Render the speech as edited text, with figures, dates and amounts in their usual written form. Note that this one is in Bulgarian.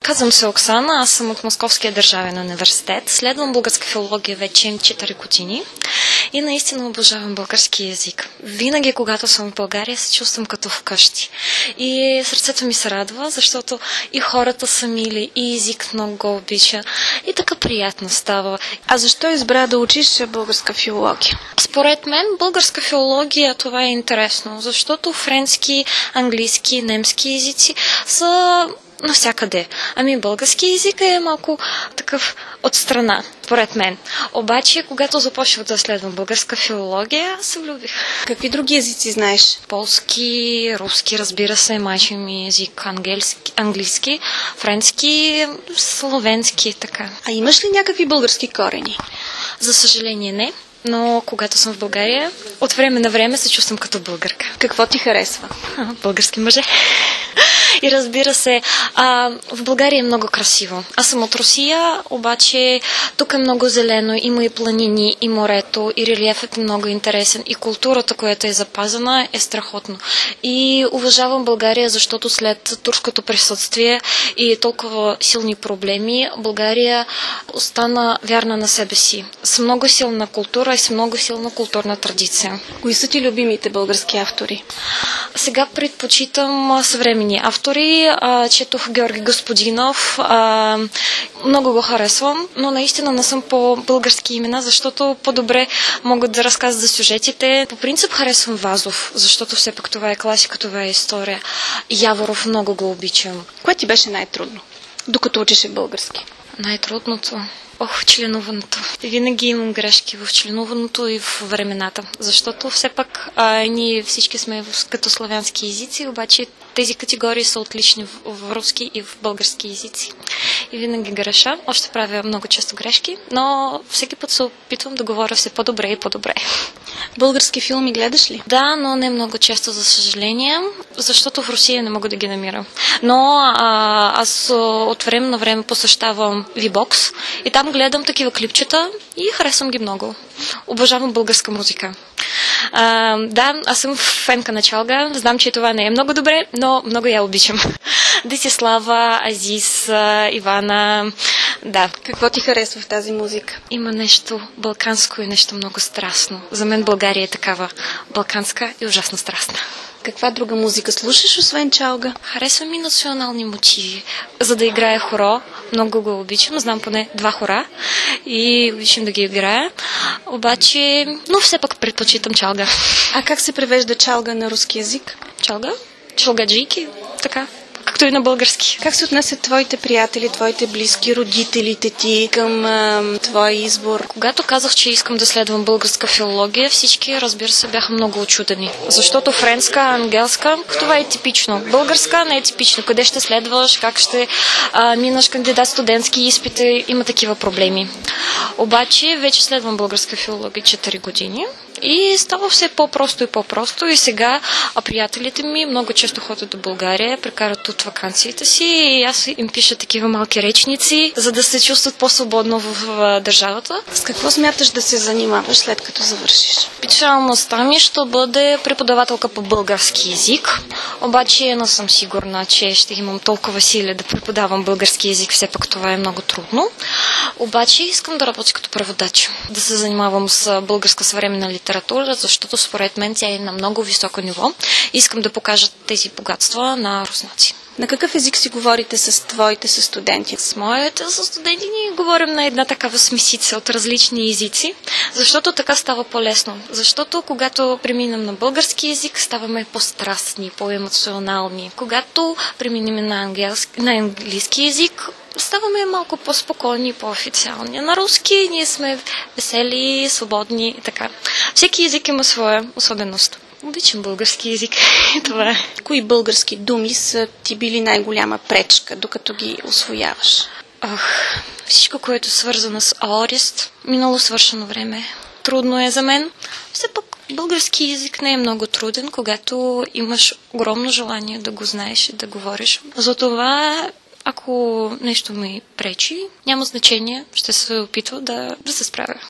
Казвам се Оксана, аз съм от Московския държавен университет. Следвам българска филология вече 4 години и наистина обожавам български език. Винаги, когато съм в България, се чувствам като вкъщи. И сърцето ми се радва, защото и хората са мили, и език много го обича. И така приятно става. А защо избра да учиш българска филология? Според мен българска филология това е интересно, защото френски, английски, немски езици са навсякъде. Ами български език е малко такъв от страна, според мен. Обаче, когато започнах да следвам българска филология, се влюбих. Какви други езици знаеш? Полски, руски, разбира се, майчин ми език, английски, френски, словенски, така. А имаш ли някакви български корени? За съжаление не. Но когато съм в България, от време на време се чувствам като българка. Какво ти харесва? Български мъже. И разбира се, в България е много красиво. Аз съм от Русия, обаче тук е много зелено, има и планини, и морето, и релиефът е много интересен, и културата, която е запазена, е страхотно. И уважавам България, защото след турското присъствие и толкова силни проблеми, България остана вярна на себе си. С много силна култура и с много силна културна традиция. Кои са ти любимите български автори? Сега предпочитам съвременни автори. Четох Георги Господинов. Много го харесвам, но наистина не съм по български имена, защото по-добре могат да разказват за сюжетите. По принцип харесвам Вазов, защото все пак това е класика, това е история. Яворов много го обичам. Кое ти беше най-трудно, докато учеше български? Най-трудното? Членуването. Винаги имам грешки в членуването и в времената, защото все пак ние всички сме като славянски езици, обаче тези категории са отлични в руски и в български езици. И винаги греша. Още правя много често грешки, но всеки път се опитвам да говоря все по-добре и по-добре. Български филми гледаш ли? Да, но не много често, за съжаление, защото в Русия не мога да ги намирам. Но аз от време на време посещавам VBOX и там гледам такива клипчета и харесвам ги много. Обожавам българска музика. Да, аз съм фенка на Чалга. Знам, че това не е много добре, но много я обичам. Десислава, Азис, Ивана. Да. Какво ти харесва в тази музика? Има нещо балканско и нещо много страстно. За мен България е такава балканска и ужасно страстна. Каква друга музика слушаш, освен Чалга? Харесвам и национални мотиви. За да играя хоро, много го обичам. Знам поне 2 хора и обичам да ги играя. Обаче, но все пак предпочитам Чалга. А как се превежда Чалга на руски язик? Чалга? Чалгаджийки, така. Както и на български. Как се отнасят твоите приятели, твоите близки, родителите ти към твой избор? Когато казах, че искам да следвам българска филология, всички, разбира се, бяха много очудени. Защото френска, ангелска, това е типично. Българска не е типично. Къде ще следваш, как ще минаш кандидат студентски изпити, има такива проблеми. Обаче вече следвам българска филология 4 години. И става все по-просто и по-просто. И сега приятелите ми много често ходят до България, прекарат от ваканциите си и аз им пиша такива малки речници, за да се чувстват по-свободно в държавата. С какво смяташ да се занимаваш след като завършиш? Специалността ми ще бъде преподавателка по български език, обаче не съм сигурна, че ще имам толкова сили да преподавам български език, все пак това е много трудно. Обаче искам да работя като преводач, да се занимавам с българска съвременна литература, защото според мен тя е на много високо ниво. Искам да покажа тези богатства на руснаци. На какъв език си говорите с твоите студенти? С моите студенти ние говорим на една такава смесица от различни езици, защото така става по-лесно. Защото когато преминем на български език, ставаме по-страстни, по-емоционални. Когато преминем на английски език, ставаме малко по-спокойни, по-официални. На руски ние сме весели, свободни и така. Всеки език има своя особеност. Обичам български език. Това е. Кои български думи са ти били най-голяма пречка, докато ги усвояваш? Всичко, което е свързано с аорест, минало свършено време. Трудно е за мен. Все пак български език не е много труден, когато имаш огромно желание да го знаеш и да говориш. Затова, ако нещо ми пречи, няма значение, ще се опитва да се справя.